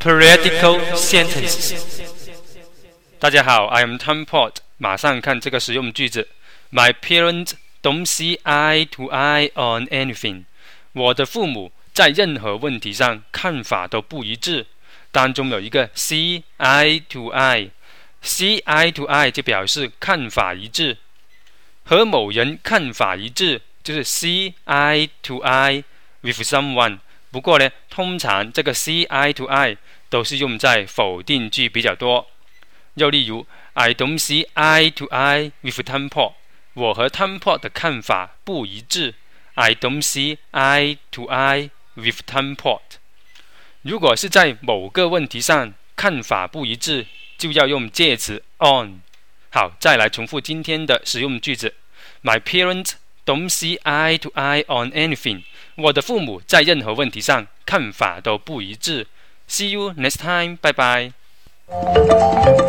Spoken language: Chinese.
Periodical sentences。大家好 ，I am Tom Port。马上看这个实用句子 ：My parents don't see eye to eye on anything。我的父母在任何问题上看法都不一致。当中有一个 see eye to eye，see eye to eye 就表示看法一致，和某人看法一致就是 see eye to eye with someone。不过呢，通常这个 see eye to eye 都是用在否定句比较多。又例如 I don't see eye to eye with Tom Port。我和 Tom Port 的看法不一致。I don't see eye to eye with Tom Port。如果是在某个问题上看法不一致，就要用介词 on。好，再来重复今天的实用句子 ：My parents don't see eye to eye on anything。我的父母在任何问题上看法都不一致。See you next time， 拜拜。